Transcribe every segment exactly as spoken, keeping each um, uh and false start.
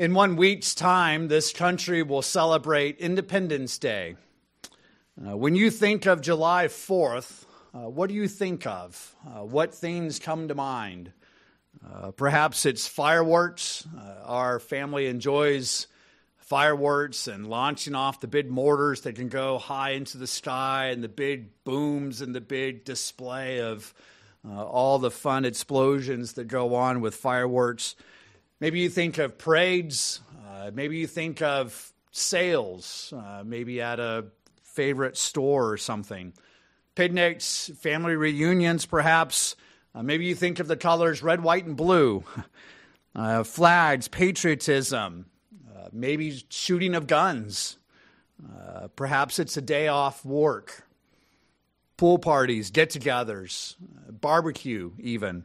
In one week's time, this country will celebrate Independence Day. Uh, when you think of July fourth, uh, what do you think of? Uh, what things come to mind? Uh, perhaps it's fireworks. Uh, our family enjoys fireworks and launching off the big mortars that can go high into the sky, and the big booms and the big display of uh, all the fun explosions that go on with fireworks. Maybe you think of parades. Uh, maybe you think of sales, uh, maybe at a favorite store or something. Picnics, family reunions, perhaps. Uh, maybe you think of the colors red, white, and blue. Uh, flags, patriotism, uh, maybe shooting of guns. Uh, perhaps it's a day off work. Pool parties, get-togethers, uh, barbecue even.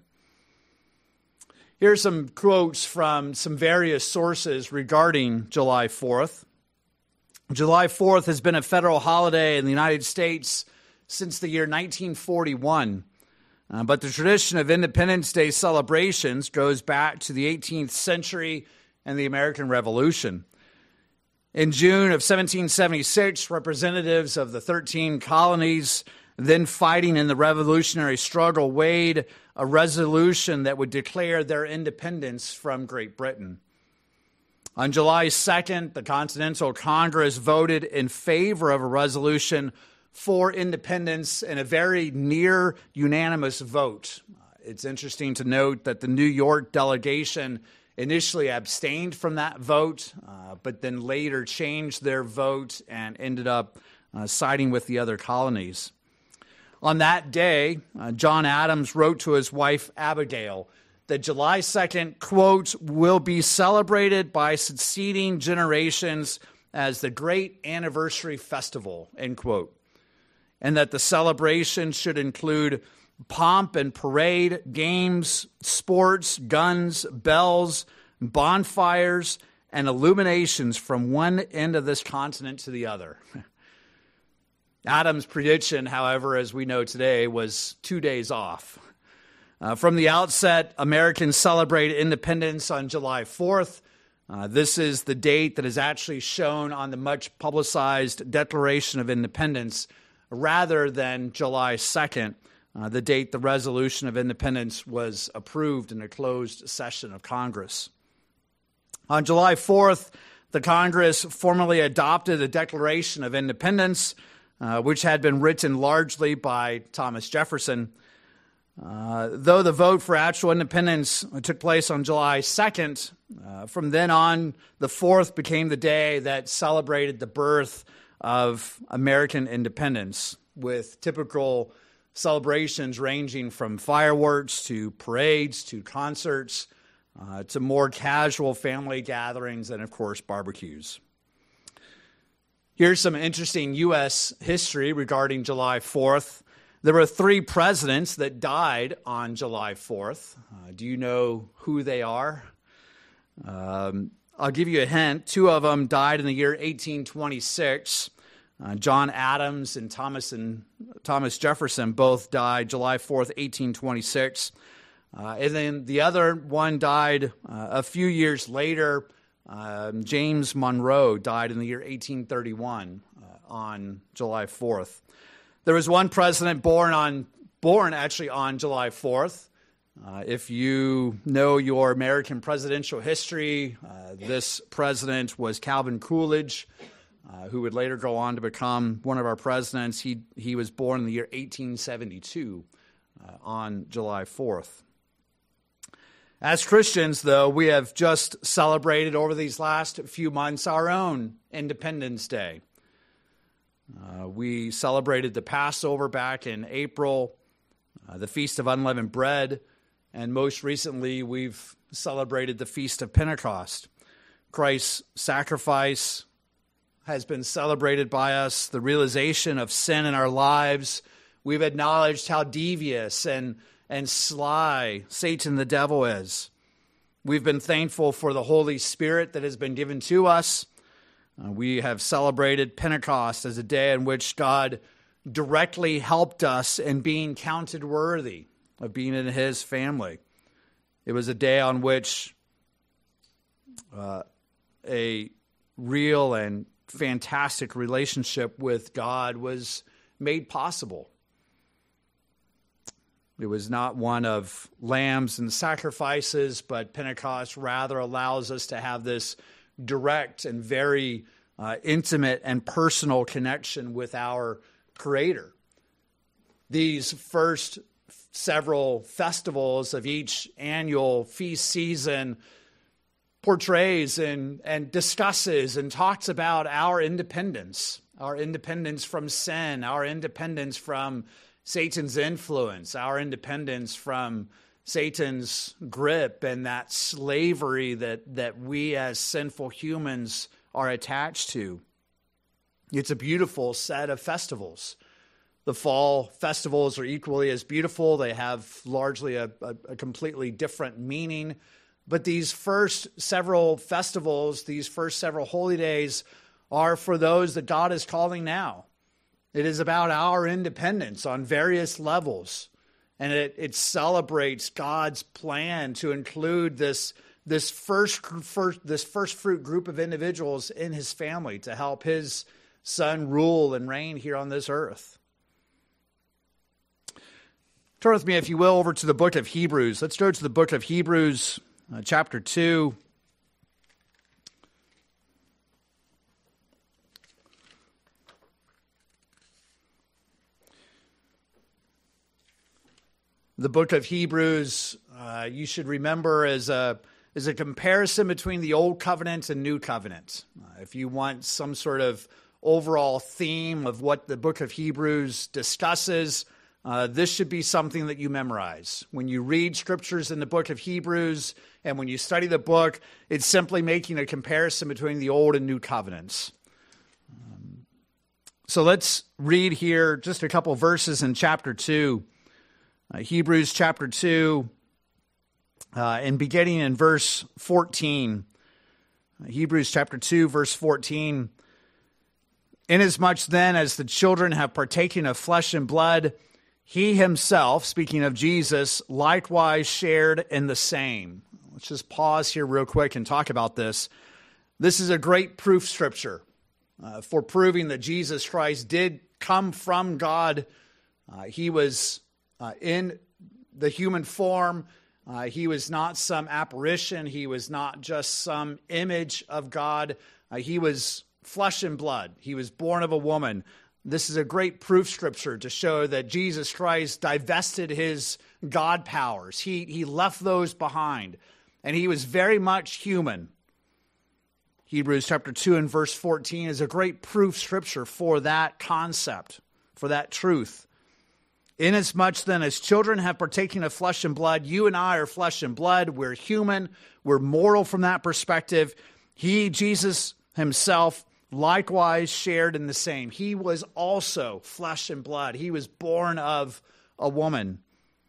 Here are some quotes from some various sources regarding July fourth. July fourth has been a federal holiday in the United States since the year nineteen forty-one. Uh, but the tradition of Independence Day celebrations goes back to the eighteenth century and the American Revolution. In June of seventeen seventy-six, representatives of the thirteen colonies then fighting in the revolutionary struggle weighed a resolution that would declare their independence from Great Britain. On July second, the Continental Congress voted in favor of a resolution for independence in a very near unanimous vote. It's interesting to note that the New York delegation initially abstained from that vote, uh, but then later changed their vote and ended up uh, siding with the other colonies. On that day, uh, John Adams wrote to his wife Abigail that July second, quote, will be celebrated by succeeding generations as the great anniversary festival, end quote, and that the celebration should include pomp and parade, games, sports, guns, bells, bonfires, and illuminations from one end of this continent to the other. Adams' prediction, however, as we know today, was two days off. Uh, from the outset, Americans celebrated independence on July fourth. Uh, this is the date that is actually shown on the much publicized Declaration of Independence, rather than July second, uh, the date the Resolution of Independence was approved in a closed session of Congress. On July fourth, the Congress formally adopted the Declaration of Independence, Uh, which had been written largely by Thomas Jefferson. Uh, though the vote for actual independence took place on July second, uh, from then on, the fourth became the day that celebrated the birth of American independence, with typical celebrations ranging from fireworks to parades to concerts uh, to more casual family gatherings and, of course, barbecues. Here's some interesting U S history regarding July fourth. There were three presidents that died on July fourth. Uh, do you know who they are? Um, I'll give you a hint. Two of them died in the year eighteen twenty-six. Uh, John Adams and Thomas and Thomas Jefferson both died July fourth, eighteen twenty-six. Uh, and then the other one died uh, a few years later. Um, James Monroe died in the year eighteen thirty-one uh, on July fourth. There was one president born on born actually on July fourth. Uh, if you know your American presidential history, uh, this president was Calvin Coolidge, uh, who would later go on to become one of our presidents. He he was born in the year eighteen seventy-two uh, on July fourth. As Christians, though, we have just celebrated over these last few months our own Independence Day. Uh, we celebrated the Passover back in April, uh, the Feast of Unleavened Bread, and most recently we've celebrated the Feast of Pentecost. Christ's sacrifice has been celebrated by us, the realization of sin in our lives. We've acknowledged how devious and and sly Satan the devil is. We've been thankful for the Holy Spirit that has been given to us. Uh, we have celebrated Pentecost as a day in which God directly helped us in being counted worthy of being in his family. It was a day on which uh, a real and fantastic relationship with God was made possible. It was not one of lambs and sacrifices, but Pentecost rather allows us to have this direct and very uh, intimate and personal connection with our Creator. These first several festivals of each annual feast season portrays and, and discusses and talks about our independence, our independence from sin, our independence from Satan's influence, our independence from Satan's grip and that slavery that, that we as sinful humans are attached to. It's a beautiful set of festivals. The fall festivals are equally as beautiful. They have largely a, a, a completely different meaning. But these first several festivals, these first several holy days, are for those that God is calling now. It is about our independence on various levels. And it, it celebrates God's plan to include this, this, first, first, this first fruit group of individuals in his family to help his son rule and reign here on this earth. Turn with me, if you will, over to the book of Hebrews. Let's go to the book of Hebrews, uh, chapter two. The book of Hebrews, uh, you should remember, as a, as a comparison between the Old Covenant and New Covenant. Uh, if you want some sort of overall theme of what the book of Hebrews discusses, uh, this should be something that you memorize. When you read scriptures in the book of Hebrews and when you study the book, it's simply making a comparison between the Old and New Covenants. Um, so let's read here just a couple verses in chapter two. Uh, Hebrews chapter two, uh, and beginning in verse fourteen. Uh, Hebrews chapter two, verse fourteen. Inasmuch then as the children have partaken of flesh and blood, he himself, speaking of Jesus, likewise shared in the same. Let's just pause here real quick and talk about this. This is a great proof scripture uh, for proving that Jesus Christ did come from God. Uh, he was Uh, in the human form. Uh, he was not some apparition. He was not just some image of God. Uh, he was flesh and blood. He was born of a woman. This is a great proof scripture to show that Jesus Christ divested his God powers. He, he left those behind, and he was very much human. Hebrews chapter two and verse fourteen is a great proof scripture for that concept, for that truth. Inasmuch then as children have partaken of flesh and blood, you and I are flesh and blood. We're human. We're mortal from that perspective. He, Jesus himself, likewise shared in the same. He was also flesh and blood. He was born of a woman,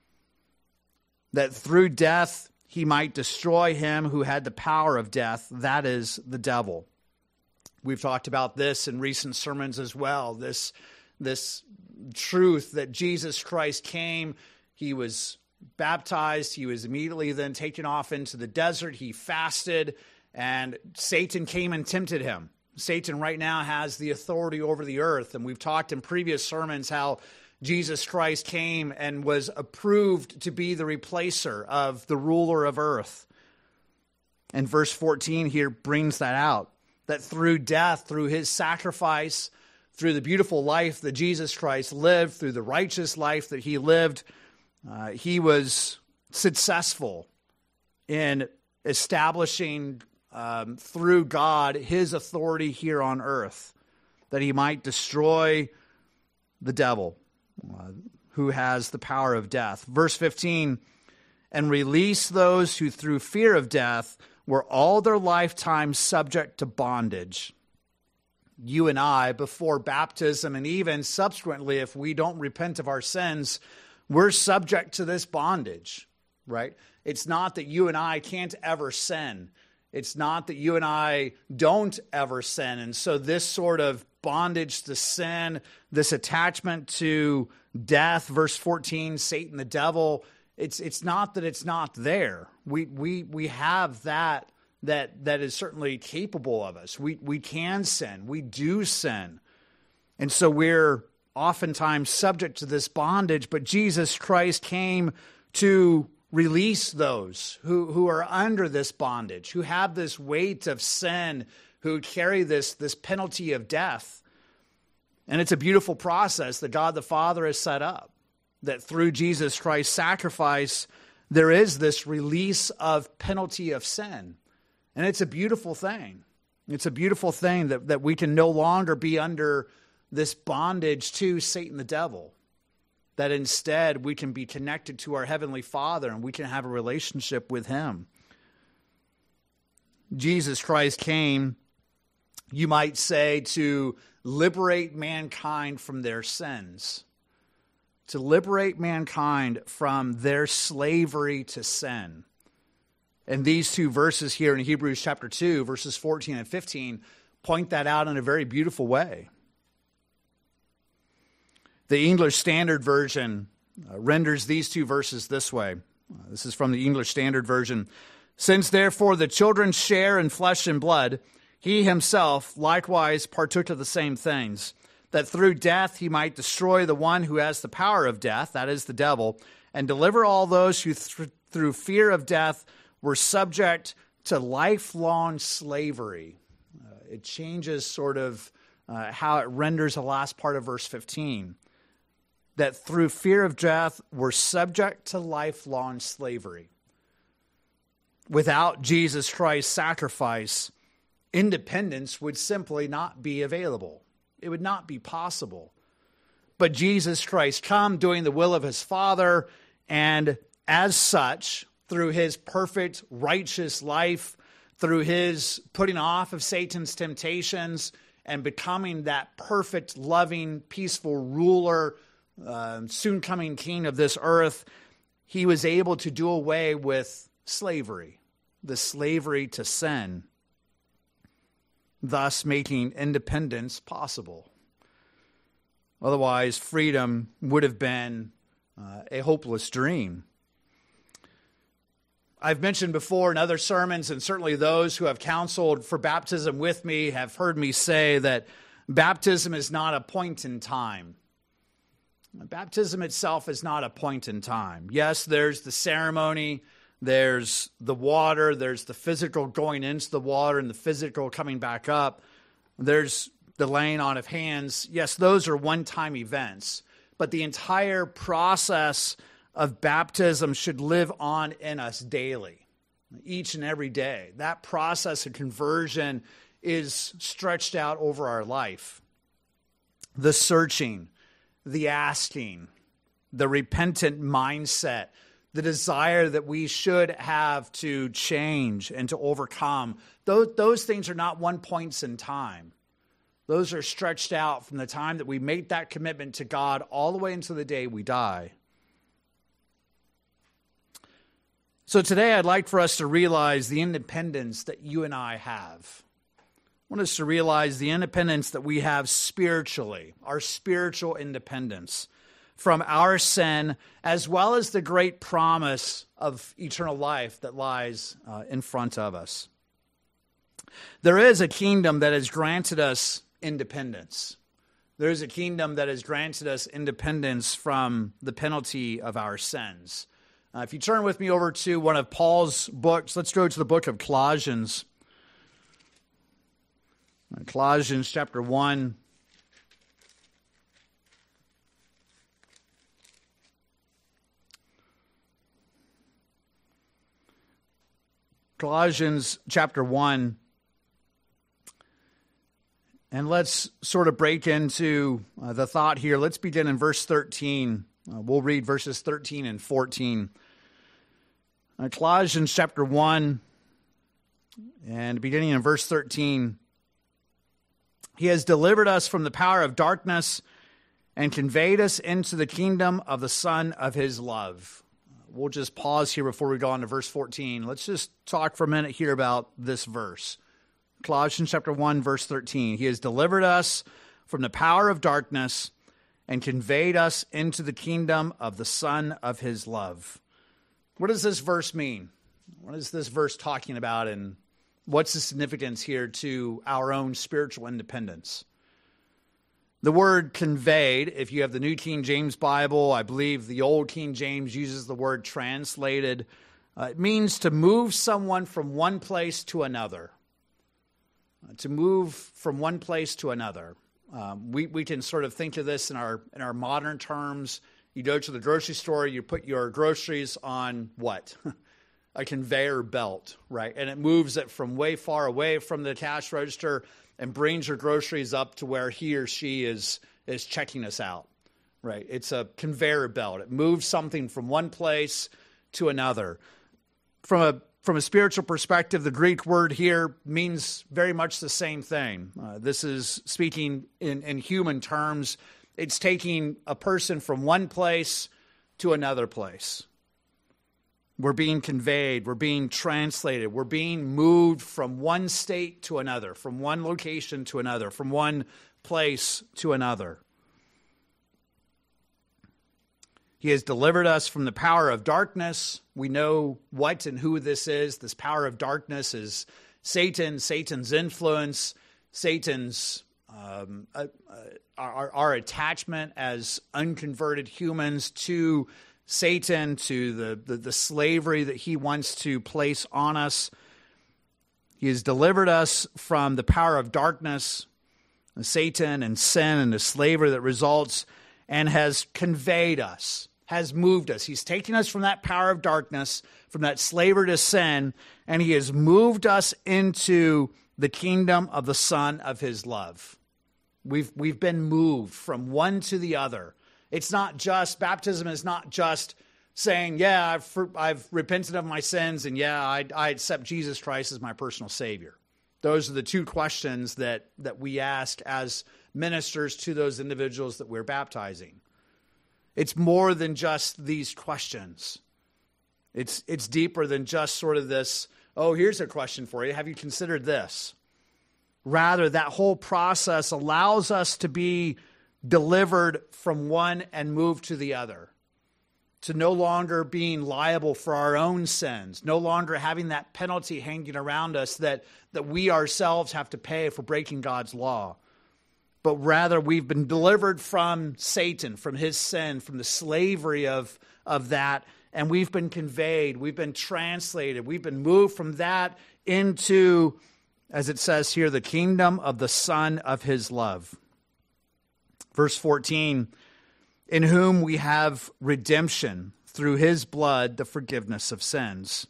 that through death he might destroy him who had the power of death, that is, the devil. We've talked about this in recent sermons as well, this this truth that Jesus Christ came, he was baptized, he was immediately then taken off into the desert, he fasted, and Satan came and tempted him. Satan right now has the authority over the earth, and we've talked in previous sermons how Jesus Christ came and was approved to be the replacer of the ruler of earth. And verse fourteen here brings that out, that through death, through his sacrifice, through the beautiful life that Jesus Christ lived, through the righteous life that he lived, uh, he was successful in establishing um, through God his authority here on earth, that he might destroy the devil, uh, who has the power of death. Verse fifteen, and release those who through fear of death were all their lifetime subject to bondage. You and I, before baptism, and even subsequently, if we don't repent of our sins, we're subject to this bondage, right? It's not that you and I can't ever sin. It's not that you and I don't ever sin. And so this sort of bondage to sin, this attachment to death, verse fourteen, Satan, the devil, it's it's not that it's not there. We we we have that that, that is certainly capable of us. We, we can sin. We do sin. And so we're oftentimes subject to this bondage, but Jesus Christ came to release those who, who are under this bondage, who have this weight of sin, who carry this, this penalty of death. And it's a beautiful process that God the Father has set up, that through Jesus Christ's sacrifice, there is this release of penalty of sin. And it's a beautiful thing. It's a beautiful thing that, that we can no longer be under this bondage to Satan the devil, that instead we can be connected to our Heavenly Father and we can have a relationship with Him. Jesus Christ came, you might say, to liberate mankind from their sins, to liberate mankind from their slavery to sin. And these two verses here in Hebrews chapter two, verses fourteen and fifteen, point that out in a very beautiful way. The English Standard Version uh, renders these two verses this way. Uh, this is from the English Standard Version. Since therefore the children share in flesh and blood, he himself likewise partook of the same things, that through death he might destroy the one who has the power of death, that is the devil, and deliver all those who th- through fear of death were subject to lifelong slavery. Uh, it changes sort of uh, how it renders the last part of verse fifteen. That through fear of death were subject to lifelong slavery. Without Jesus Christ's sacrifice, independence would simply not be available. It would not be possible. But Jesus Christ come doing the will of his Father, and as such, through his perfect righteous life, through his putting off of Satan's temptations and becoming that perfect, loving, peaceful ruler, Uh, soon coming king of this earth, he was able to do away with slavery, the slavery to sin, thus making independence possible. Otherwise, freedom would have been uh, a hopeless dream. I've mentioned before in other sermons, and certainly those who have counseled for baptism with me have heard me say that baptism is not a point in time. Baptism itself is not a point in time. Yes, there's the ceremony, there's the water, there's the physical going into the water and the physical coming back up. There's the laying on of hands. Yes, those are one-time events. But the entire process of baptism should live on in us daily, each and every day. That process of conversion is stretched out over our life. The searching, the asking, the repentant mindset, the desire that we should have to change and to overcome, those, those things are not one points in time. Those are stretched out from the time that we make that commitment to God all the way until the day we die. So today I'd like for us to realize the independence that you and I have. I want us to realize the independence that we have spiritually, our spiritual independence from our sin, as well as the great promise of eternal life that lies uh, in front of us. There is a kingdom that has granted us independence. There is a kingdom that has granted us independence from the penalty of our sins. Uh, if you turn with me over to one of Paul's books, let's go to the book of Colossians. Colossians chapter one. Colossians chapter one. And let's sort of break into uh, the thought here. Let's begin in verse thirteen. Uh, we'll read verses thirteen and fourteen. Uh, Colossians chapter one, and beginning in verse thirteen. He has delivered us from the power of darkness and conveyed us into the kingdom of the Son of his love. We'll just pause here before we go on to verse fourteen. Let's just talk for a minute here about this verse. Colossians chapter one, verse thirteen. He has delivered us from the power of darkness and conveyed us into the kingdom of the Son of his love. What does this verse mean? What is this verse talking about in What's the significance here to our own spiritual independence? The word conveyed, if you have the New King James Bible, I believe the Old King James uses the word translated. Uh, it means to move someone from one place to another. Uh, to move from one place to another. Um, we, we can sort of think of this in our in our modern terms. You go to the grocery store, you put your groceries on what? A conveyor belt, right? And it moves it from way far away from the cash register and brings your groceries up to where he or she is is checking us out, right? It's a conveyor belt. It moves something from one place to another. From a from a spiritual perspective, the Greek word here means very much the same thing. Uh, this is speaking in, in human terms. It's taking a person from one place to another place. We're being conveyed, we're being translated, we're being moved from one state to another, from one location to another, from one place to another. He has delivered us from the power of darkness. We know what and who this is. This power of darkness is Satan, Satan's influence, Satan's um, uh, uh, our, our attachment as unconverted humans to Satan, to the, the, the slavery that he wants to place on us. He has delivered us from the power of darkness, Satan and sin and the slavery that results, and has conveyed us, has moved us. He's taken us from that power of darkness, from that slavery to sin, and he has moved us into the kingdom of the Son of his love. We've, we've been moved from one to the other. It's not just, baptism is not just saying, yeah, I've, I've repented of my sins, and yeah, I, I accept Jesus Christ as my personal Savior. Those are the two questions that, that we ask as ministers to those individuals that we're baptizing. It's more than just these questions. It's, it's deeper than just sort of this, oh, here's a question for you. Have you considered this? Rather, that whole process allows us to be delivered from one and moved to the other, to no longer being liable for our own sins, no longer having that penalty hanging around us that, that we ourselves have to pay for breaking God's law. But rather, we've been delivered from Satan, from his sin, from the slavery of, of that, and we've been conveyed, we've been translated, we've been moved from that into, as it says here, the kingdom of the Son of his love. Verse fourteen, in whom we have redemption through his blood, the forgiveness of sins.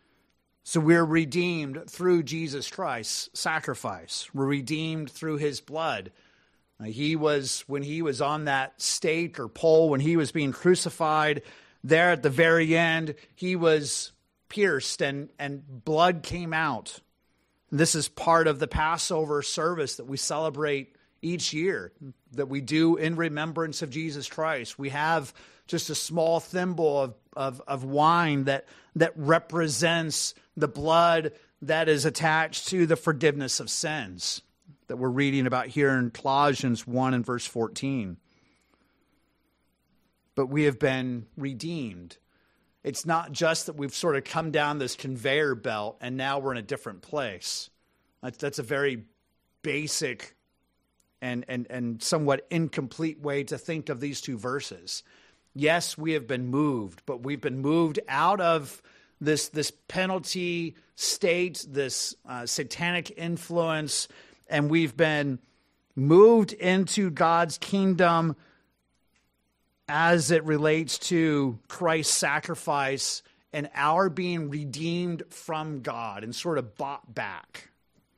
So we're redeemed through Jesus Christ's sacrifice. We're redeemed through his blood. Now, he was, when he was on that stake or pole, when he was being crucified, there at the very end, he was pierced and, and blood came out. This is part of the Passover service that we celebrate each year, that we do in remembrance of Jesus Christ. We have just a small thimble of, of, of wine that, that represents the blood that is attached to the forgiveness of sins that we're reading about here in Colossians one and verse fourteen. But we have been redeemed. It's not just that we've sort of come down this conveyor belt and now we're in a different place. That's, that's a very basic and, and, and somewhat incomplete way to think of these two verses. Yes, we have been moved, but we've been moved out of this, this penalty state, this uh, satanic influence, and we've been moved into God's kingdom as it relates to Christ's sacrifice and our being redeemed from God and sort of bought back.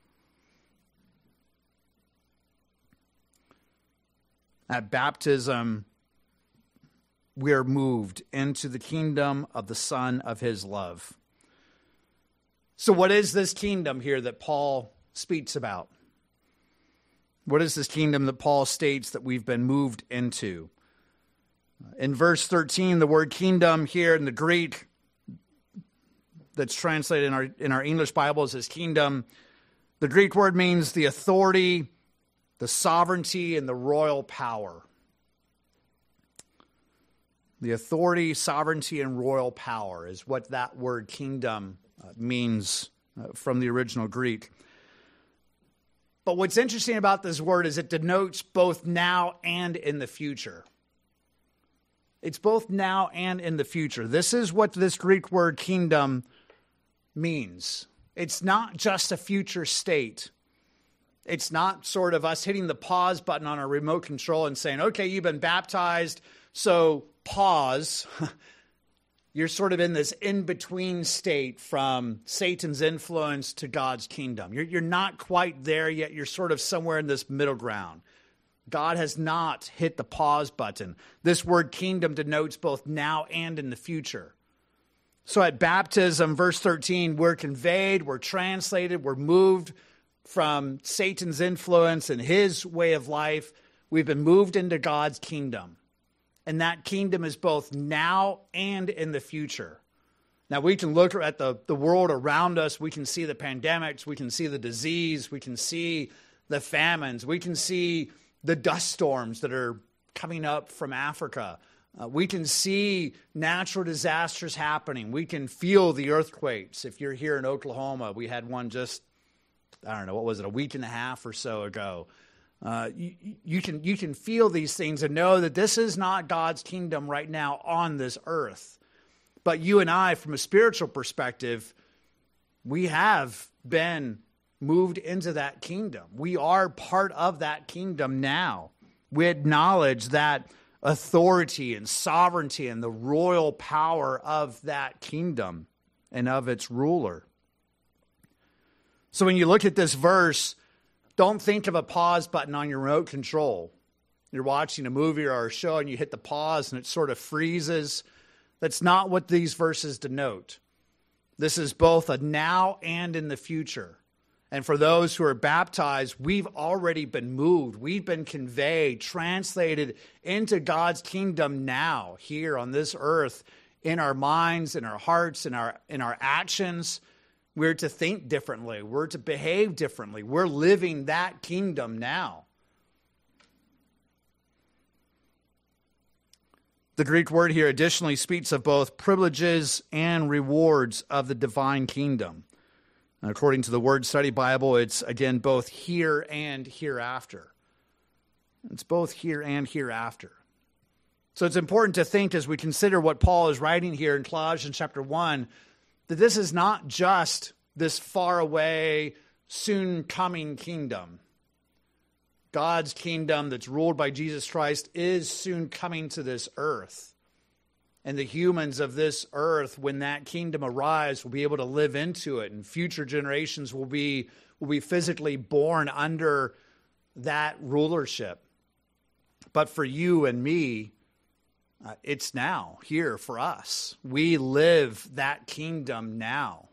At baptism, we are moved into the kingdom of the Son of his love. So what is this kingdom here that Paul speaks about? What is this kingdom that Paul states that we've been moved into? In verse thirteen, the word kingdom here in the Greek that's translated in our, in our English Bibles as kingdom, the Greek word means the authority, the sovereignty, and the royal power. The authority, sovereignty, and royal power is what that word kingdom uh, means uh, from the original Greek. But what's interesting about this word is it denotes both now and in the future. It's both now and in the future. This is what this Greek word kingdom means. It's not just a future state. It's not sort of us hitting the pause button on our remote control and saying, okay, you've been baptized, so pause. You're sort of in this in-between state from Satan's influence to God's kingdom. You're, you're not quite there yet. You're sort of somewhere in this middle ground. God has not hit the pause button. This word kingdom denotes both now and in the future. So at baptism, verse thirteen, we're conveyed, we're translated, we're moved from Satan's influence and his way of life. We've been moved into God's kingdom. And that kingdom is both now and in the future. Now, we can look at the, the world around us. We can see the pandemics. We can see the disease. We can see the famines. We can see the dust storms that are coming up from Africa. Uh, we can see natural disasters happening. We can feel the earthquakes. If you're here in Oklahoma, we had one just, I don't know, what was it, a week and a half or so ago. Uh, you, you can you can feel these things and know that this is not God's kingdom right now on this earth. But you and I, from a spiritual perspective, we have been moved into that kingdom. We are part of that kingdom now. We acknowledge that authority and sovereignty and the royal power of that kingdom and of its ruler. So when you look at this verse, don't think of a pause button on your remote control. You're watching a movie or a show and you hit the pause and it sort of freezes. That's not what these verses denote. This is both a now and in the future. And for those who are baptized, we've already been moved. We've been conveyed, translated into God's kingdom now, here on this earth, in our minds, in our hearts, in our, in our actions. We're to think differently. We're to behave differently. We're living that kingdom now. The Greek word here additionally speaks of both privileges and rewards of the divine kingdom. And according to the Word Study Bible, it's, again, both here and hereafter. It's both here and hereafter. So it's important to think as we consider what Paul is writing here in Colossians chapter one, that this is not just this far away, soon coming kingdom. God's kingdom that's ruled by Jesus Christ is soon coming to this earth. And the humans of this earth, when that kingdom arrives, will be able to live into it. And future generations will be, will be physically born under that rulership. But for you and me, uh, it's now, here for us. We live that kingdom now.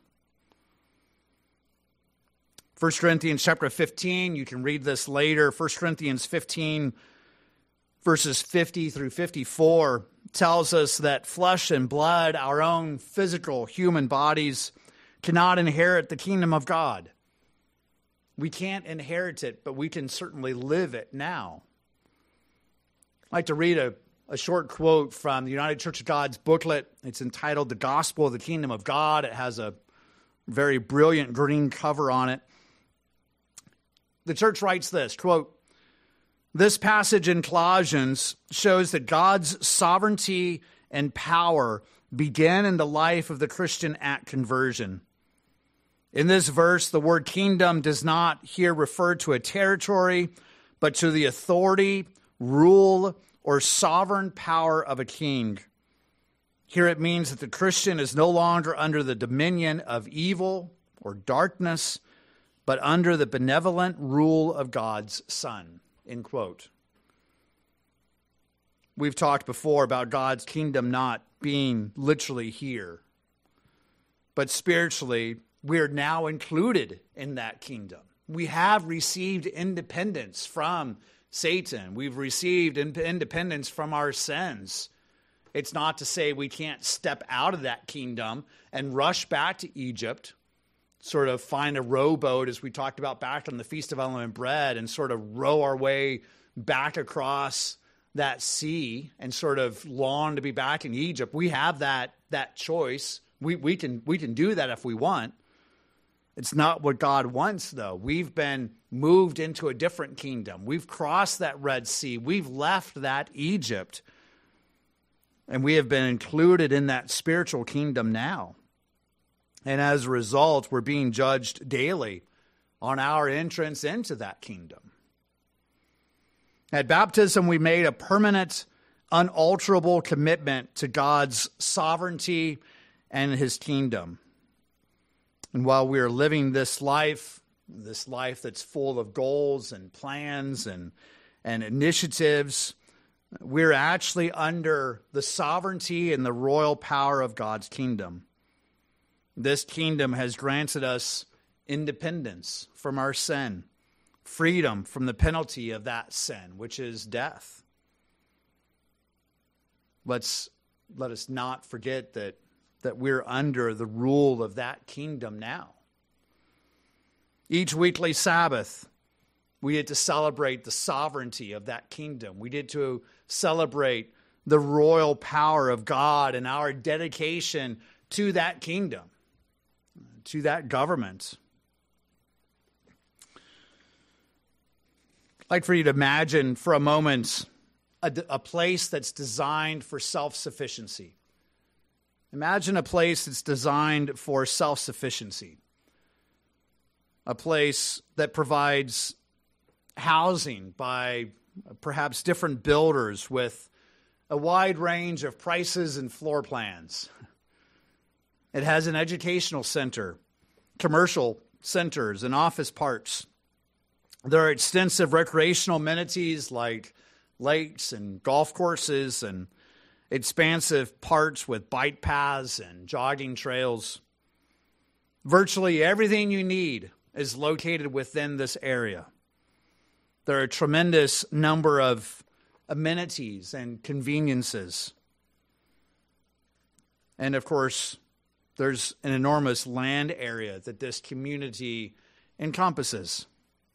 First Corinthians chapter fifteen, you can read this later. First Corinthians fifteen, verses fifty through fifty-four, tells us that flesh and blood, our own physical human bodies, cannot inherit the kingdom of God. We can't inherit it, but we can certainly live it now. I'd like to read a, a short quote from the United Church of God's booklet. It's entitled The Gospel of the Kingdom of God. It has a very brilliant green cover on it. The church writes this, quote, "This passage in Colossians shows that God's sovereignty and power begin in the life of the Christian at conversion. In this verse, the word kingdom does not here refer to a territory, but to the authority, rule, or sovereign power of a king. Here it means that the Christian is no longer under the dominion of evil or darkness, but under the benevolent rule of God's Son." End quote. We've talked before about God's kingdom not being literally here, but spiritually, we're now included in that kingdom. We have received independence from Satan. We've received independence from our sins. It's not to say we can't step out of that kingdom and rush back to Egypt, sort of find a rowboat, as we talked about back on the Feast of Unleavened Bread, and sort of row our way back across that sea and sort of long to be back in Egypt. We have that that choice. We we can we can do that if we want. It's not what God wants, though. We've been moved into a different kingdom. We've crossed that Red Sea. We've left that Egypt. And we have been included in that spiritual kingdom now. And as a result, we're being judged daily on our entrance into that kingdom. At baptism, we made a permanent, unalterable commitment to God's sovereignty and his kingdom. And while we are living this life, this life that's full of goals and plans and, and initiatives, we're actually under the sovereignty and the royal power of God's kingdom. This kingdom has granted us independence from our sin, freedom from the penalty of that sin, which is death. Let's let us not forget that, that we're under the rule of that kingdom now. Each weekly Sabbath, we get to celebrate the sovereignty of that kingdom. We get to celebrate the royal power of God and our dedication to that kingdom, to that government. I'd like for you to imagine for a moment a, a place that's designed for self-sufficiency. Imagine a place that's designed for self-sufficiency. A place that provides housing by perhaps different builders with a wide range of prices and floor plans. It has an educational center, commercial centers, and office parks. There are extensive recreational amenities like lakes and golf courses and expansive parks with bike paths and jogging trails. Virtually everything you need is located within this area. There are a tremendous number of amenities and conveniences. And of course, there's an enormous land area that this community encompasses.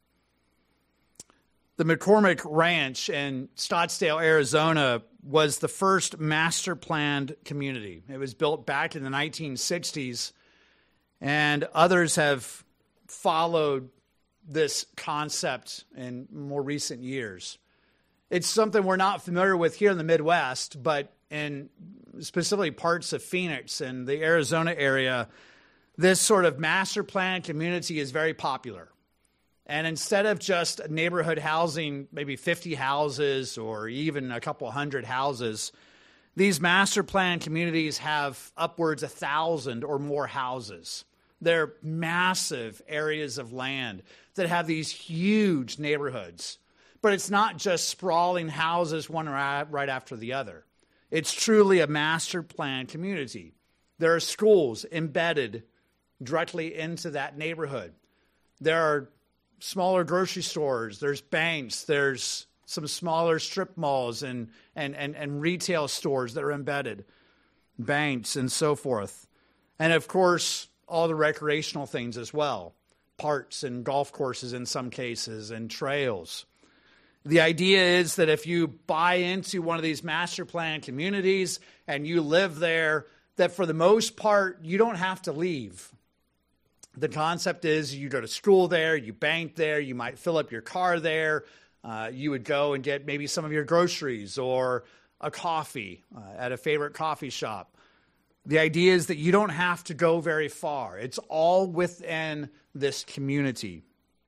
The McCormick Ranch in Scottsdale, Arizona, was the first master-planned community. It was built back in the nineteen sixties, and others have followed this concept in more recent years. It's something we're not familiar with here in the Midwest, but in specifically parts of Phoenix and the Arizona area, this sort of master plan community is very popular. And instead of just neighborhood housing, maybe fifty houses or even a couple hundred houses, these master plan communities have upwards of a thousand or more houses. They're massive areas of land that have these huge neighborhoods. But it's not just sprawling houses one right after the other. It's truly a master plan community. There are schools embedded directly into that neighborhood. There are smaller grocery stores. There's banks. There's some smaller strip malls and, and, and, and retail stores that are embedded. Banks and so forth. And of course, all the recreational things as well. Parks and golf courses in some cases and trails. The idea is that if you buy into one of these master plan communities and you live there, that for the most part, you don't have to leave. The concept is you go to school there, you bank there, you might fill up your car there, uh, you would go and get maybe some of your groceries or a coffee uh, at a favorite coffee shop. The idea is that you don't have to go very far. It's all within this community.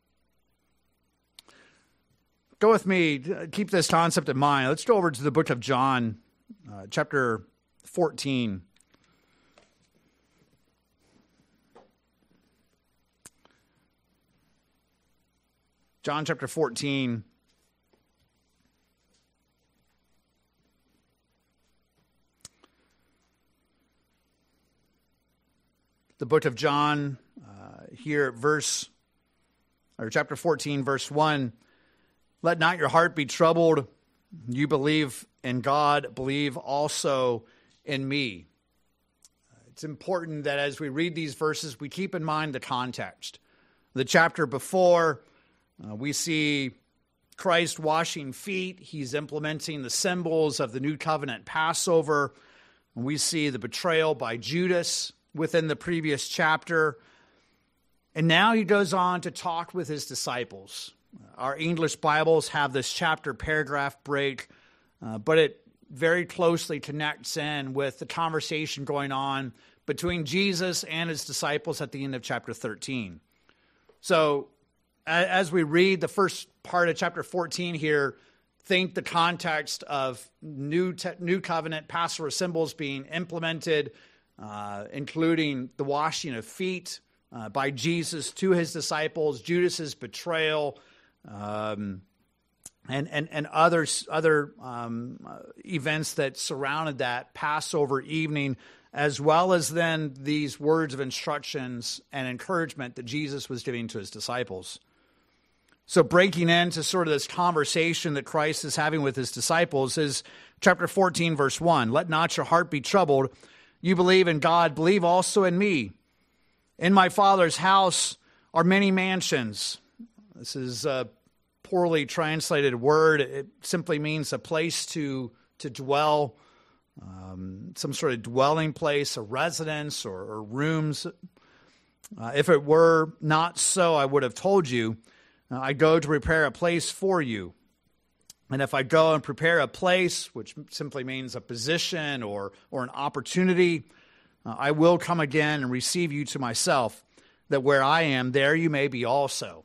Go with me, keep this concept in mind. Let's go over to the book of John, uh, chapter fourteen. John chapter fourteen. The book of John, uh, here at verse, or chapter fourteen, verse one. Let not your heart be troubled. You believe in God, believe also in me. It's important that as we read these verses, we keep in mind the context. The chapter before, uh, we see Christ washing feet. He's implementing the symbols of the New Covenant Passover. And we see the betrayal by Judas within the previous chapter. And now he goes on to talk with his disciples. Our English Bibles have this chapter paragraph break, uh, but it very closely connects in with the conversation going on between Jesus and his disciples at the end of chapter thirteen. So as we read the first part of chapter fourteen here, think the context of new te- new covenant Passover symbols being implemented, uh, including the washing of feet uh, by Jesus to his disciples, Judas's betrayal, um, and and and other other um, uh, events that surrounded that Passover evening, as well as then these words of instructions and encouragement that Jesus was giving to his disciples. So breaking into sort of this conversation that Christ is having with his disciples is chapter fourteen, verse one. Let not your heart be troubled. You believe in God, believe also in me. In my Father's house are many mansions. This is a poorly translated word. It simply means a place to, to dwell, um, some sort of dwelling place, a residence or, or rooms. Uh, if it were not so, I would have told you. Uh, I go to prepare a place for you. And if I go and prepare a place, which simply means a position or, or an opportunity, uh, I will come again and receive you to myself, that where I am, there you may be also.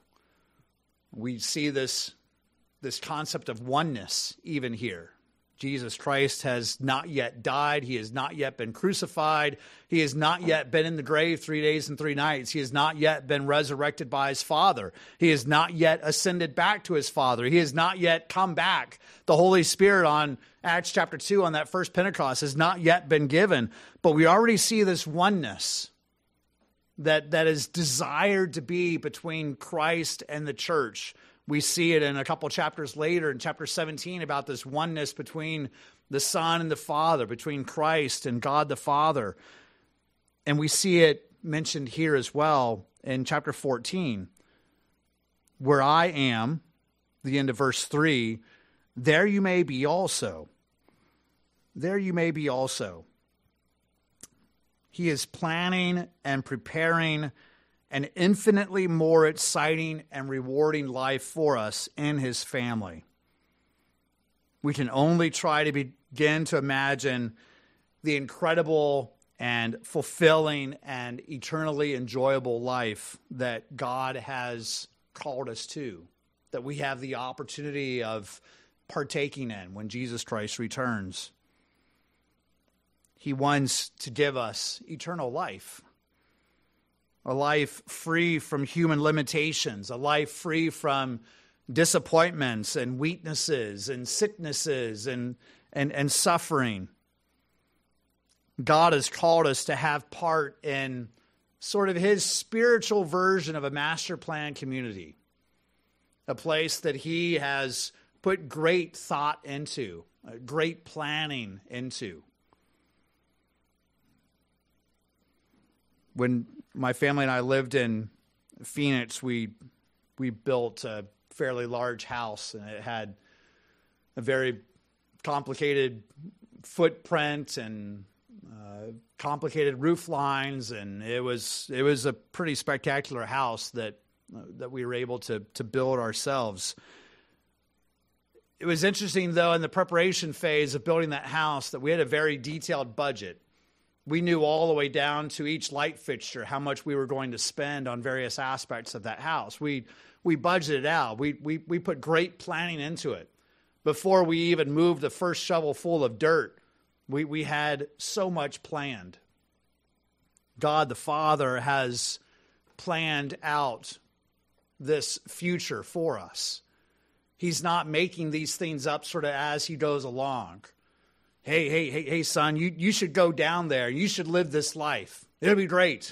We see this, this concept of oneness even here. Jesus Christ has not yet died. He has not yet been crucified. He has not yet been in the grave three days and three nights. He has not yet been resurrected by his Father. He has not yet ascended back to his Father. He has not yet come back. The Holy Spirit on Acts chapter two, on that first Pentecost, has not yet been given. But we already see this oneness that, that is desired to be between Christ and the church. We see it in a couple chapters later in chapter seventeen about this oneness between the Son and the Father, between Christ and God the Father. And we see it mentioned here as well in chapter fourteen. Where I am, the end of verse three, there you may be also. There you may be also. He is planning and preparing an infinitely more exciting and rewarding life for us in his family. We can only try to begin to imagine the incredible and fulfilling and eternally enjoyable life that God has called us to, that we have the opportunity of partaking in when Jesus Christ returns. He wants to give us eternal life. A life free from human limitations, a life free from disappointments and weaknesses and sicknesses and, and, and suffering. God has called us to have part in sort of his spiritual version of a master plan community, a place that he has put great thought into, great planning into. When my family and I lived in Phoenix, we we built a fairly large house, and it had a very complicated footprint and uh, complicated roof lines, and it was it was a pretty spectacular house that uh, that we were able to to build ourselves. It was interesting, though, in the preparation phase of building that house, that we had a very detailed budget. We knew all the way down to each light fixture how much we were going to spend on various aspects of that house. We we budgeted out. We we we put great planning into it. Before we even moved the first shovel full of dirt, we, we had so much planned. God the Father has planned out this future for us. He's not making these things up sort of as he goes along. Hey, hey, hey, hey, son, you, you should go down there. You should live this life. It'll be great.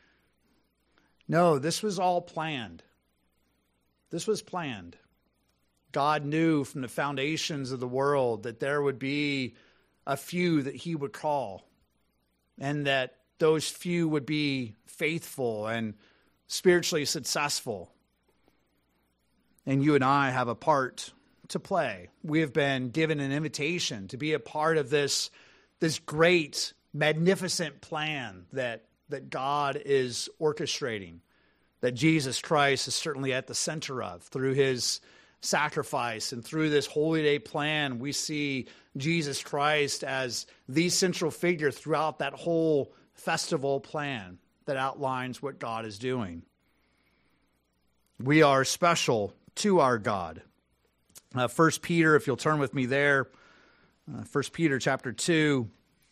No, this was all planned. This was planned. God knew from the foundations of the world that there would be a few that he would call, and that those few would be faithful and spiritually successful. And you and I have a part to play. We have been given an invitation to be a part of this, this great, magnificent plan that, that God is orchestrating. that Jesus Christ is certainly at the center of. Through his sacrifice and through this Holy Day plan, we see Jesus Christ as the central figure throughout that whole festival plan that outlines what God is doing. We are special to our God. Uh, First Peter, if you'll turn with me there, uh, First Peter chapter two.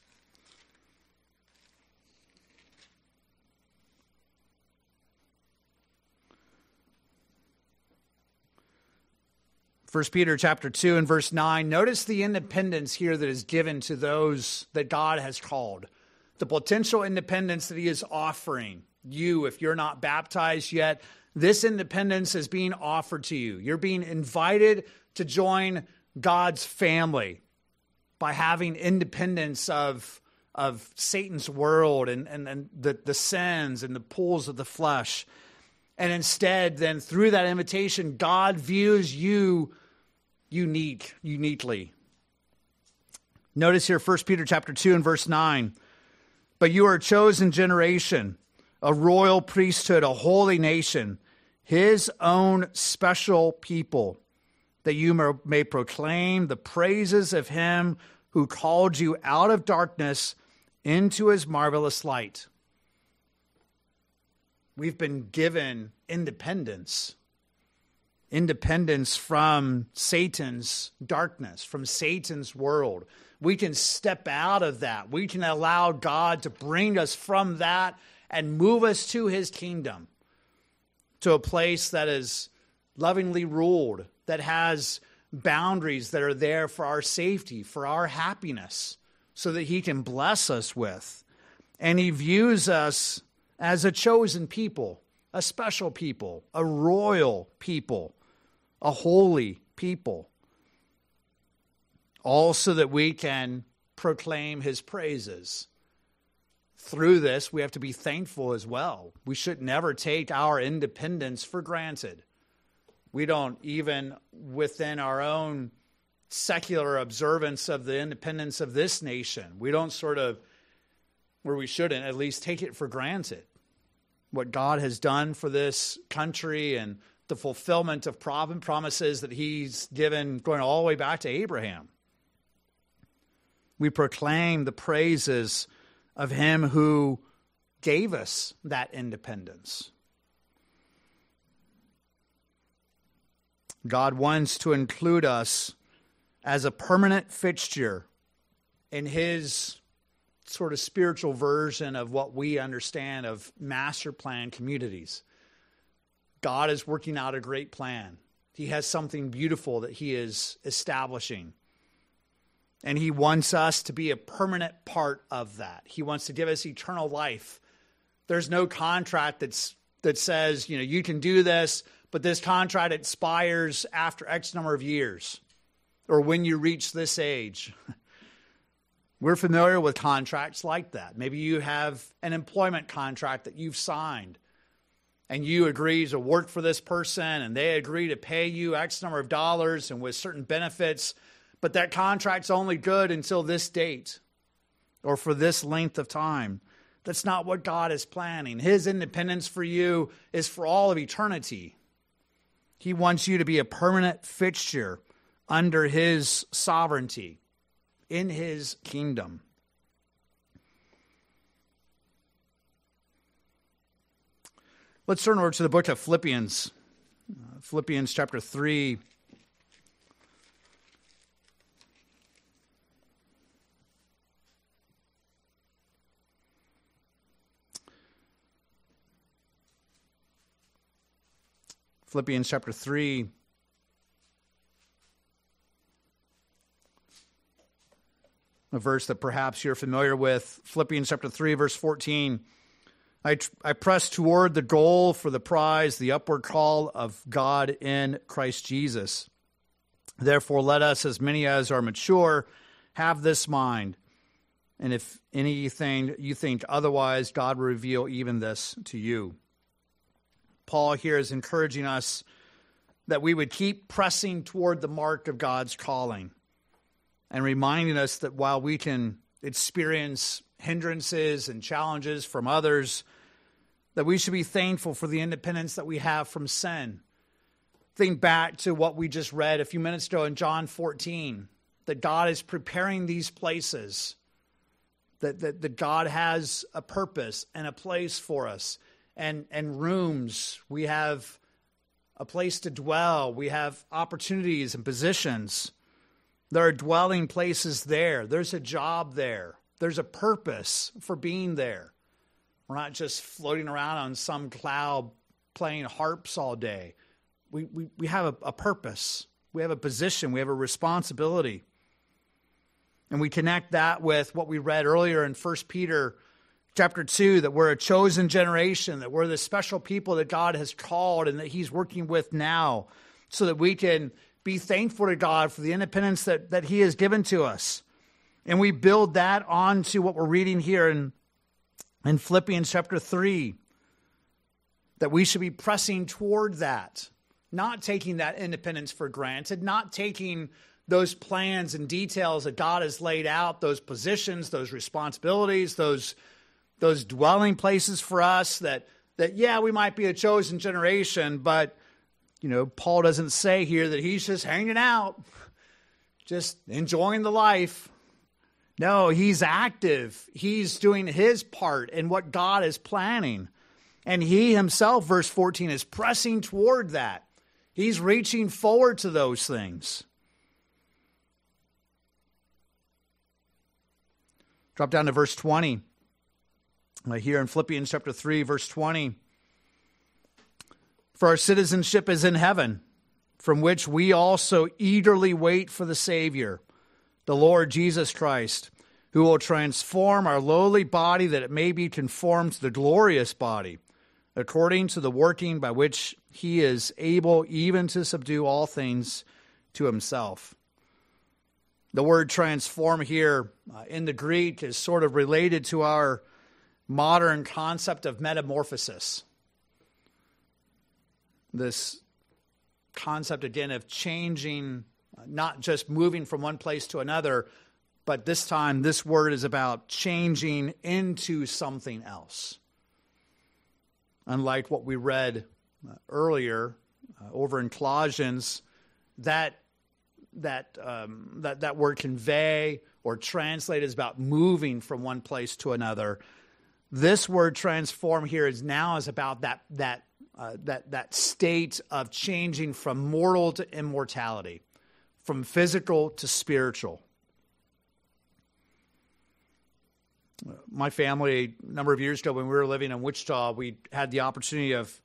First Peter chapter two and verse nine, notice the independence here that is given to those that God has called. The potential independence that he is offering you, if you're not baptized yet, this independence is being offered to you. You're being invited to join God's family by having independence of, of Satan's world and, and, and the, the sins and the pulls of the flesh. And instead, then through that invitation, God views you unique, uniquely. Notice here, First Peter chapter two and verse nine. But you are a chosen generation, a royal priesthood, a holy nation, his own special people, that you may proclaim the praises of him who called you out of darkness into his marvelous light. We've been given independence. Independence from Satan's darkness, from Satan's world. We can step out of that. We can allow God to bring us from that and move us to his kingdom, to a place that is lovingly ruled, that has boundaries that are there for our safety, for our happiness, so that he can bless us with. And he views us as a chosen people, a special people, a royal people, a holy people. All so that we can proclaim his praises. Through this, we have to be thankful as well. We should never take our independence for granted. We don't, even within our own secular observance of the independence of this nation, we don't sort of, where we shouldn't, at least take it for granted. What God has done for this country and the fulfillment of promises that he's given going all the way back to Abraham. We proclaim the praises of him who gave us that independence. God wants to include us as a permanent fixture in his sort of spiritual version of what we understand of master plan communities. God is working out a great plan. He has something beautiful that he is establishing. And he wants us to be a permanent part of that. He wants to give us eternal life. There's no contract that's that says, you know, you can do this, but this contract expires after X number of years or when you reach this age. We're familiar with contracts like that. Maybe you have an employment contract that you've signed and you agree to work for this person and they agree to pay you X number of dollars and with certain benefits, but that contract's only good until this date or for this length of time. That's not what God is planning. His independence for you is for all of eternity. He wants you to be a permanent fixture under his sovereignty in his kingdom. Let's turn over to the book of Philippians. Uh, Philippians chapter three. Philippians chapter three. A verse that perhaps you're familiar with. Philippians chapter three, verse fourteen. I, I press toward the goal for the prize, the upward call of God in Christ Jesus. Therefore, let us, as many as are mature, have this mind. And if anything you think otherwise, God will reveal even this to you. Paul here is encouraging us that we would keep pressing toward the mark of God's calling and reminding us that while we can experience hindrances and challenges from others, that we should be thankful for the independence that we have from sin. Think back to what we just read a few minutes ago in John fourteen, that God is preparing these places, that, that, that God has a purpose and a place for us, and, and rooms. We have a place to dwell. We have opportunities and positions. There are dwelling places there. There's a job there. There's a purpose for being there. We're not just floating around on some cloud playing harps all day. We, we, we have a, a purpose. We have a position. We have a responsibility. And we connect that with what we read earlier in First Peter chapter two, that we're a chosen generation, that we're the special people that God has called and that he's working with now, so that we can be thankful to God for the independence that, that he has given to us. And we build that onto what we're reading here in, in Philippians chapter three, that we should be pressing toward that, not taking that independence for granted, not taking those plans and details that God has laid out, those positions, those responsibilities, those, those dwelling places for us, that, that, yeah, we might be a chosen generation, but, you know, Paul doesn't say here that he's just hanging out, just enjoying the life. No, he's active. He's doing his part in what God is planning. And he himself, verse fourteen, is pressing toward that. He's reaching forward to those things. Drop down to verse twenty. Here in Philippians chapter three, verse twenty. For our citizenship is in heaven, from which we also eagerly wait for the Savior, the Lord Jesus Christ, who will transform our lowly body that it may be conformed to the glorious body, according to the working by which he is able even to subdue all things to himself. The word transform here uh, in the Greek is sort of related to our modern concept of metamorphosis. This concept, again, of changing, uh, not just moving from one place to another, but this time this word is about changing into something else. Unlike what we read uh, earlier uh, over in Colossians, that that um, that that word convey or translate is about moving from one place to another. This word transform here is now is about that that uh, that that state of changing from mortal to immortality, from physical to spiritual. My family, a number of years ago when we were living in Wichita, we had the opportunity of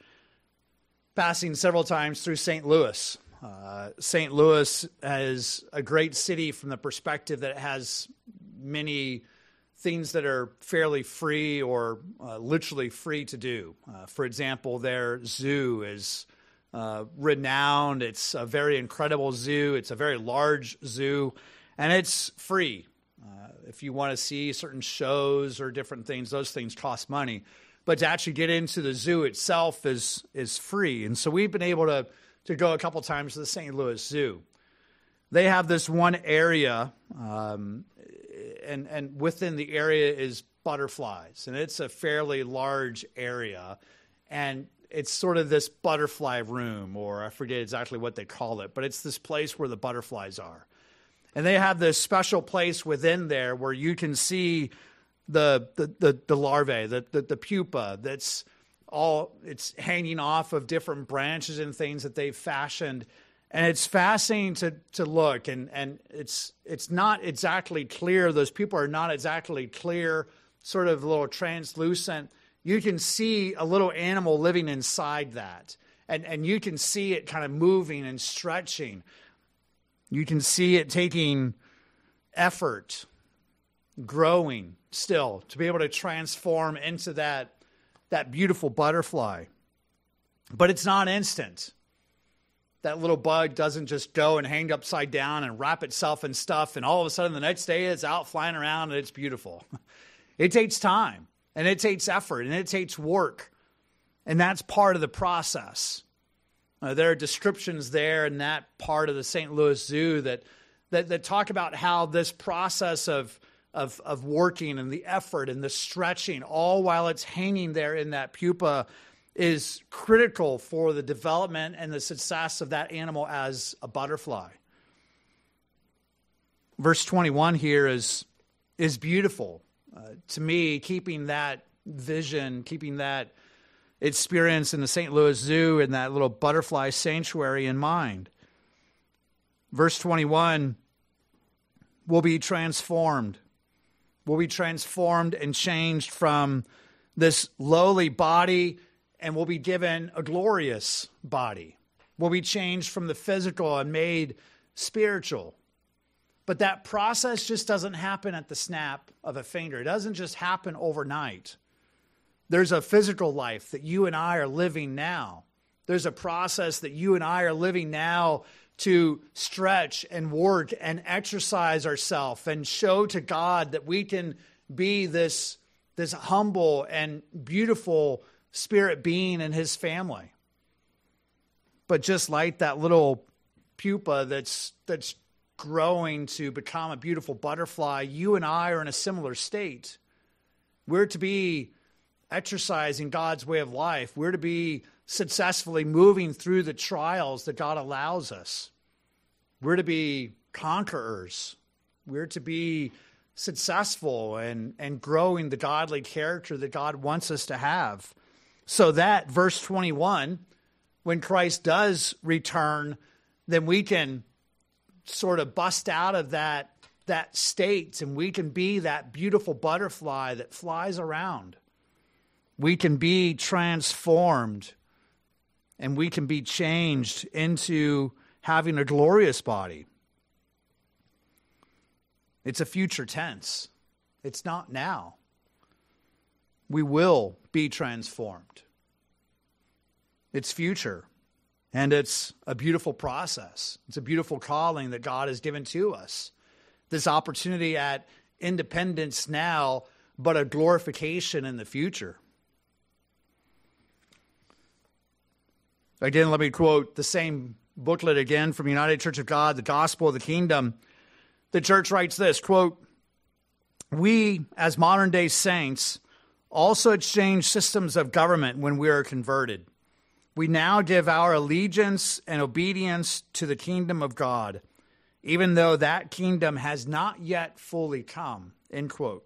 passing several times through Saint Louis. Uh, Saint Louis is a great city from the perspective that it has many things that are fairly free or uh, literally free to do. Uh, for example, their zoo is uh, renowned. It's a very incredible zoo. It's a very large zoo, and it's free. Uh, if you want to see certain shows or different things, those things cost money. But to actually get into the zoo itself is is free. And so we've been able to, to go a couple times to the Saint Louis Zoo. They have this one area, um, and, and within the area is butterflies. And it's a fairly large area. And it's sort of this butterfly room, or I forget exactly what they call it, but it's this place where the butterflies are. And they have this special place within there where you can see the the the, the larvae, the, the the pupa that's all it's hanging off of different branches and things that they've fashioned. And it's fascinating to to look, and, and it's it's not exactly clear. Those people are not exactly clear, sort of a little translucent. You can see a little animal living inside that. And and you can see it kind of moving and stretching. You can see it taking effort, growing still, to be able to transform into that, that beautiful butterfly. But it's not instant. That little bug doesn't just go and hang upside down and wrap itself in stuff, and all of a sudden the next day it's out flying around and it's beautiful. It takes time, and it takes effort, and it takes work. And that's part of the process. Uh, there are descriptions there in that part of the Saint Louis Zoo that, that that talk about how this process of of, of working and the effort and the stretching, all while it's hanging there in that pupa, is critical for the development and the success of that animal as a butterfly. Verse twenty-one here is, is beautiful. Uh, to me, keeping that vision, keeping that experience in the Saint Louis Zoo and that little butterfly sanctuary in mind. Verse twenty-one, will be transformed. Will be transformed and changed from this lowly body, and will be given a glorious body. Will be changed from the physical and made spiritual. But that process just doesn't happen at the snap of a finger. It doesn't just happen overnight. There's a physical life that you and I are living now. There's a process that you and I are living now to stretch and work and exercise ourselves and show to God that we can be this, this humble and beautiful spirit being in his family. But just like that little pupa that's that's growing to become a beautiful butterfly, you and I are in a similar state. We're to be exercising God's way of life. We're to be successfully moving through the trials that God allows us. We're to be conquerors. We're to be successful and, and growing the godly character that God wants us to have. So that, verse twenty-one, when Christ does return, then we can sort of bust out of that, that state, and we can be that beautiful butterfly that flies around. We can be transformed, and we can be changed into having a glorious body. It's a future tense. It's not now. We will be transformed. It's future. And it's a beautiful process. It's a beautiful calling that God has given to us. This opportunity at independence now, but a glorification in the future. Again, let me quote the same booklet again from United Church of God, The Gospel of the Kingdom. The church writes this, quote, "We, as modern-day saints, also exchange systems of government when we are converted. We now give our allegiance and obedience to the kingdom of God, even though that kingdom has not yet fully come," end quote.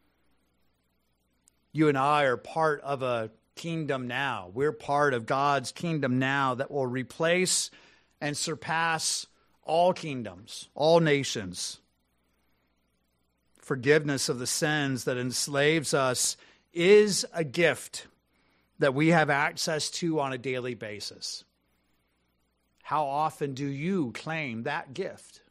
You and I are part of a kingdom now. We're part of God's kingdom now that will replace and surpass all kingdoms, all nations. Forgiveness of the sins that enslaves us is a gift that we have access to on a daily basis. How often do you claim that gift?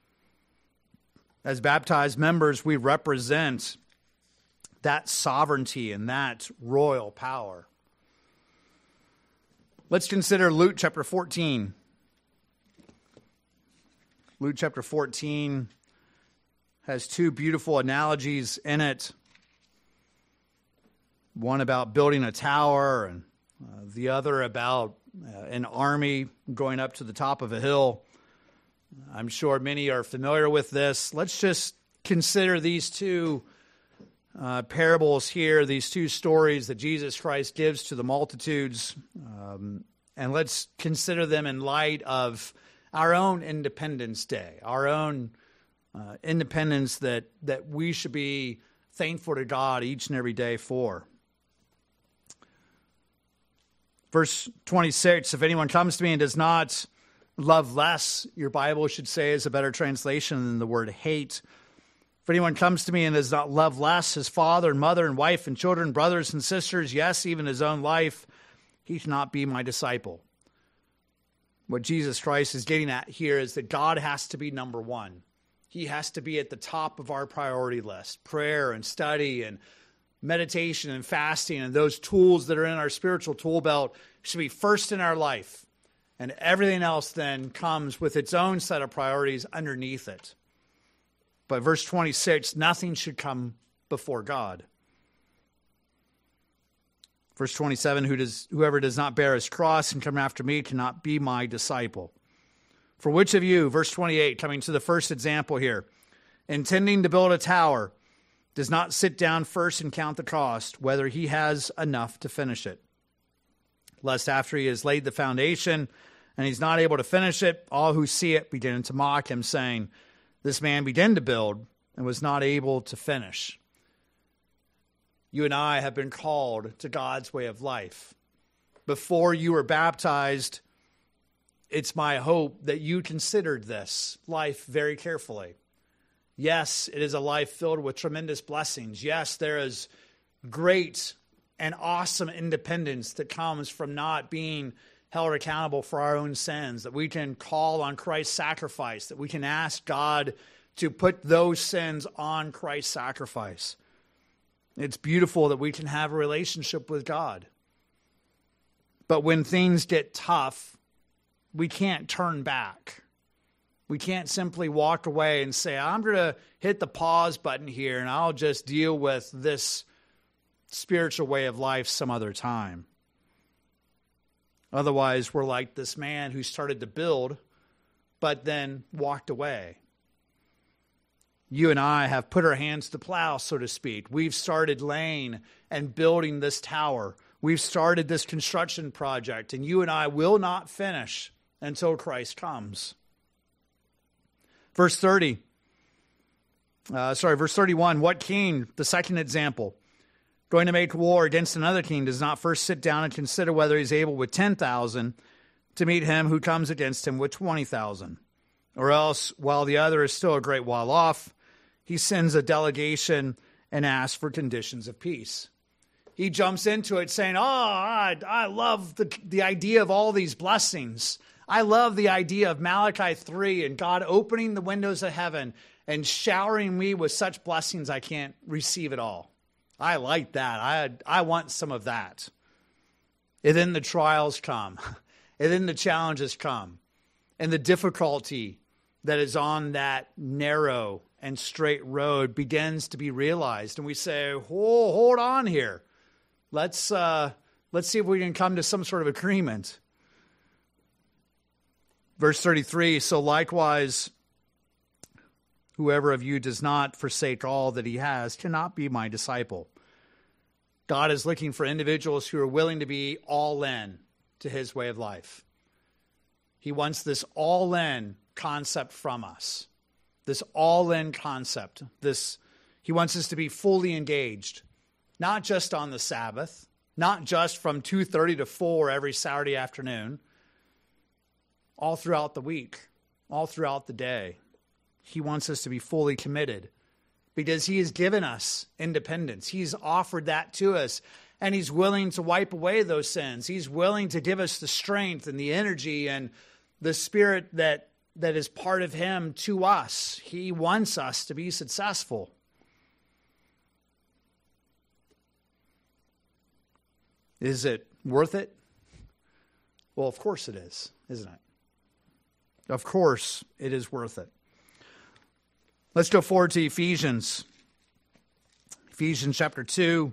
As baptized members, we represent that sovereignty and that royal power. Let's consider Luke chapter fourteen. Luke chapter fourteen has two beautiful analogies in it. One about building a tower, and uh, the other about uh, an army going up to the top of a hill. I'm sure many are familiar with this. Let's just consider these two uh, parables here, these two stories that Jesus Christ gives to the multitudes, um, and let's consider them in light of our own Independence Day, our own uh, independence that, that we should be thankful to God each and every day for. Verse twenty-six, "If anyone comes to me and does not love less," your Bible should say is a better translation than the word hate. "If anyone comes to me and does not love less his father and mother and wife and children, brothers and sisters, yes, even his own life, he cannot be my disciple." What Jesus Christ is getting at here is that God has to be number one. He has to be at the top of our priority list. Prayer and study and meditation and fasting and those tools that are in our spiritual tool belt should be first in our life. And everything else then comes with its own set of priorities underneath it. But verse twenty-six, nothing should come before God. Verse twenty-seven, Who does, whoever does not bear his cross and come after me cannot be my disciple. For which of you, verse twenty-eight, coming to the first example here, intending to build a tower, does not sit down first and count the cost, whether he has enough to finish it. Lest after he has laid the foundation and he's not able to finish it, all who see it begin to mock him, saying, this man began to build and was not able to finish. You and I have been called to God's way of life. Before you were baptized, it's my hope that you considered this life very carefully. Yes, it is a life filled with tremendous blessings. Yes, there is great and awesome independence that comes from not being held accountable for our own sins, that we can call on Christ's sacrifice, that we can ask God to put those sins on Christ's sacrifice. It's beautiful that we can have a relationship with God. But when things get tough, we can't turn back. We can't simply walk away and say, I'm going to hit the pause button here and I'll just deal with this spiritual way of life some other time. Otherwise, we're like this man who started to build, but then walked away. You and I have put our hands to the plow, so to speak. We've started laying and building this tower. We've started this construction project, and you and I will not finish until Christ comes. Verse thirty, uh, sorry, verse thirty-one, what king, the second example, going to make war against another king, does not first sit down and consider whether he's able with ten thousand to meet him who comes against him with twenty thousand? Or else, while the other is still a great while off, he sends a delegation and asks for conditions of peace. He jumps into it saying, oh, I, I love the, the idea of all these blessings. I love the idea of Malachi three and God opening the windows of heaven and showering me with such blessings I can't receive it all. I like that. I, I want some of that. And then the trials come. And then the challenges come. And the difficulty that is on that narrow and straight road begins to be realized. And we say, oh, hold on here. Let's, uh, let's see if we can come to some sort of agreement. Verse thirty-three, so likewise, whoever of you does not forsake all that he has cannot be my disciple. God is looking for individuals who are willing to be all in to his way of life. He wants this all in concept from us. This all in concept. This, he wants us to be fully engaged, not just on the Sabbath, not just from two thirty to four every Saturday afternoon, all throughout the week, all throughout the day. He wants us to be fully committed because he has given us independence. He's offered that to us, and he's willing to wipe away those sins. He's willing to give us the strength and the energy and the spirit that, that is part of him to us. He wants us to be successful. Is it worth it? Well, of course it is, isn't it? Of course it is worth it. Let's go forward to Ephesians. Ephesians chapter two.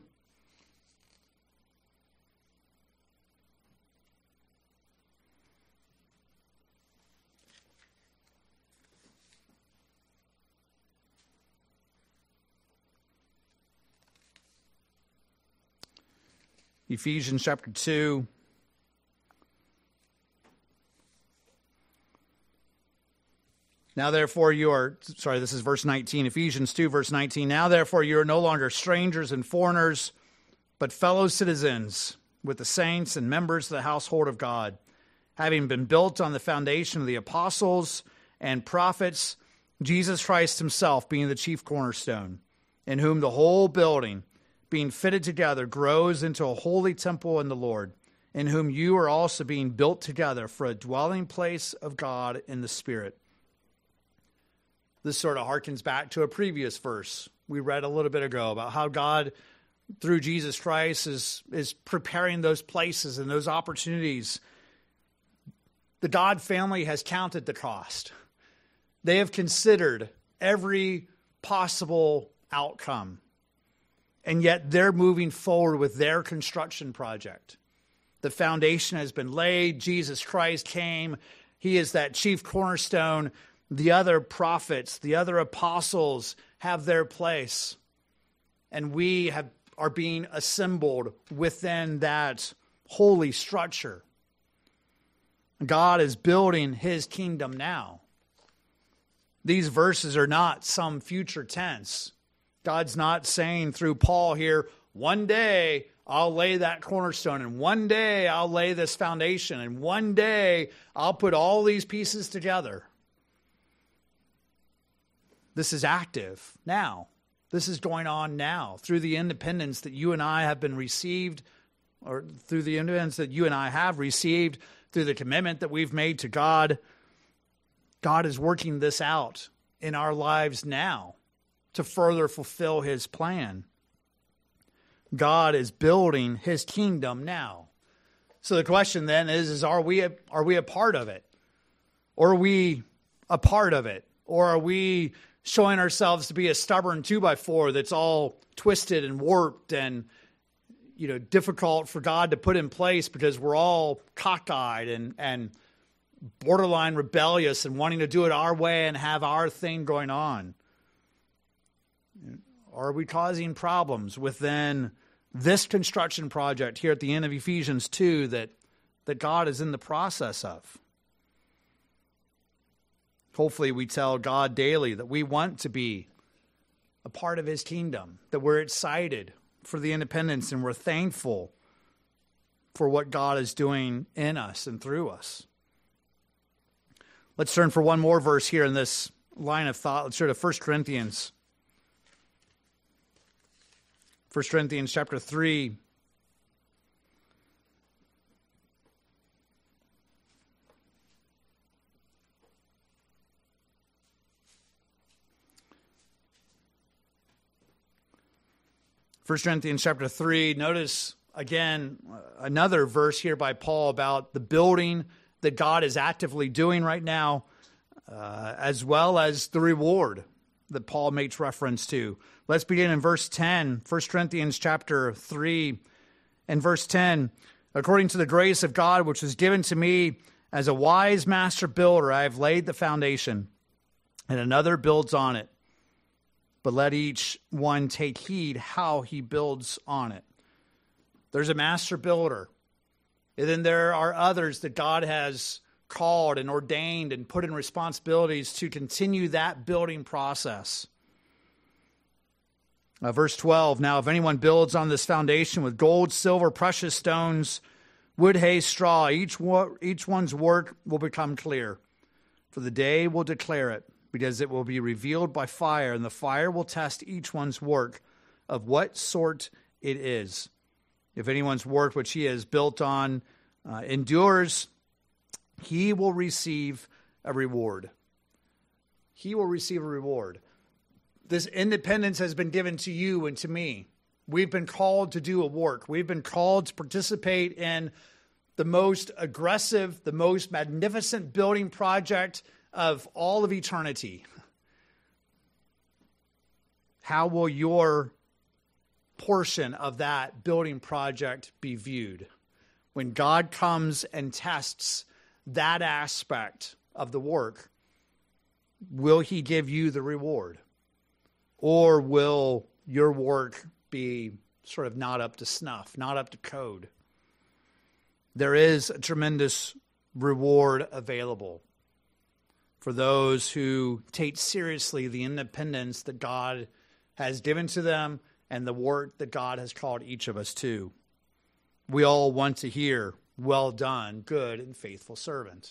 Ephesians chapter two. Now therefore you are, sorry, this is verse nineteen, Ephesians two, verse nineteen. Now therefore you are no longer strangers and foreigners, but fellow citizens with the saints and members of the household of God, having been built on the foundation of the apostles and prophets, Jesus Christ himself being the chief cornerstone, in whom the whole building, being fitted together, grows into a holy temple in the Lord, in whom you are also being built together for a dwelling place of God in the Spirit. This sort of harkens back to a previous verse we read a little bit ago about how God, through Jesus Christ, is, is preparing those places and those opportunities. The God family has counted the cost. They have considered every possible outcome. And yet they're moving forward with their construction project. The foundation has been laid. Jesus Christ came. He is that chief cornerstone. The other prophets, the other apostles have their place. and we have are being assembled within that holy structure. God is building his kingdom now. These verses are not some future tense. God's not saying through Paul here, one day I'll lay that cornerstone, and one day I'll lay this foundation, and one day I'll put all these pieces together. This is active now. This is going on now through the independence that you and I have been received, or through the independence that you and I have received, through the commitment that we've made to God. God is working this out in our lives now to further fulfill his plan. God is building his kingdom now. So the question then is, is are we a, are we a part of it? Or are we a part of it? Or are we showing ourselves to be a stubborn two by four that's all twisted and warped and, you know, difficult for God to put in place because we're all cockeyed and, and borderline rebellious and wanting to do it our way and have our thing going on? Or are we causing problems within this construction project here at the end of Ephesians two that, that God is in the process of? Hopefully we tell God daily that we want to be a part of his kingdom, that we're excited for the independence and we're thankful for what God is doing in us and through us. Let's turn for one more verse here in this line of thought. Let's turn to First Corinthians. First Corinthians chapter three. First Corinthians chapter three, notice again another verse here by Paul about the building that God is actively doing right now, uh, as well as the reward that Paul makes reference to. Let's begin in verse ten, First Corinthians chapter three and verse ten. According to the grace of God which was given to me as a wise master builder, I have laid the foundation, and another builds on it. But let each one take heed how he builds on it. There's a master builder. And then there are others that God has called and ordained and put in responsibilities to continue that building process. Uh, verse twelve, now if anyone builds on this foundation with gold, silver, precious stones, wood, hay, straw, each, wo- each one's work will become clear. For the day will declare it, because it will be revealed by fire, and the fire will test each one's work of what sort it is. If anyone's work which he has built on uh, endures, he will receive a reward. He will receive a reward. This independence has been given to you and to me. We've been called to do a work. We've been called to participate in the most aggressive, the most magnificent building project of all of eternity. How will your portion of that building project be viewed? When God comes and tests that aspect of the work, will he give you the reward? Or will your work be sort of not up to snuff, not up to code? There is a tremendous reward available for those who take seriously the independence that God has given to them and the work that God has called each of us to. We all want to hear, well done, good and faithful servant.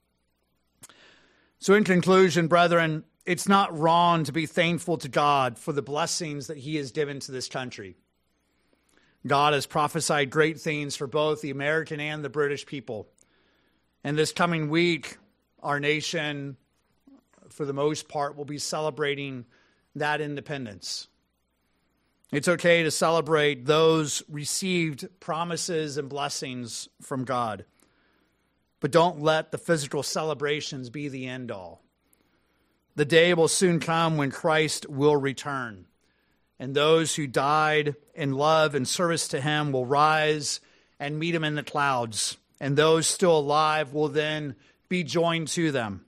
So in conclusion, brethren, it's not wrong to be thankful to God for the blessings that he has given to this country. God has prophesied great things for both the American and the British people. And this coming week, our nation, for the most part, will be celebrating that independence. It's okay to celebrate those received promises and blessings from God. But don't let the physical celebrations be the end all. The day will soon come when Christ will return. And those who died in love and service to him will rise and meet him in the clouds. And those still alive will then be joined to them.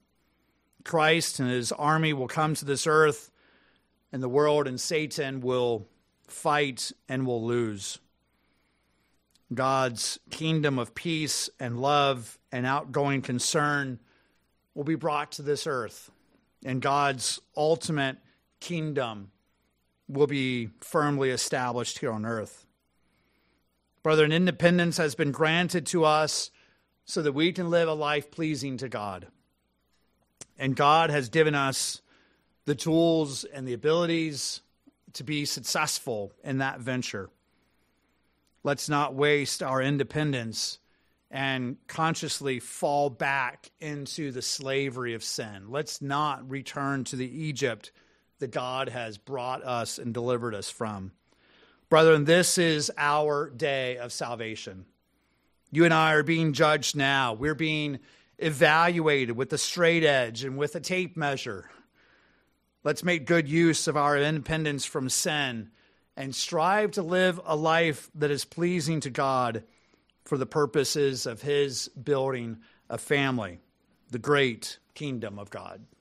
Christ and his army will come to this earth, and the world and Satan will fight and will lose. God's kingdom of peace and love and outgoing concern will be brought to this earth, and God's ultimate kingdom will be firmly established here on earth. Brethren, independence has been granted to us so that we can live a life pleasing to God. And God has given us the tools and the abilities to be successful in that venture. Let's not waste our independence and consciously fall back into the slavery of sin. Let's not return to the Egypt that God has brought us and delivered us from. Brethren, this is our day of salvation. You and I are being judged now. We're being evaluated with a straight edge and with a tape measure. Let's make good use of our independence from sin and strive to live a life that is pleasing to God for the purposes of his building a family, the great kingdom of God.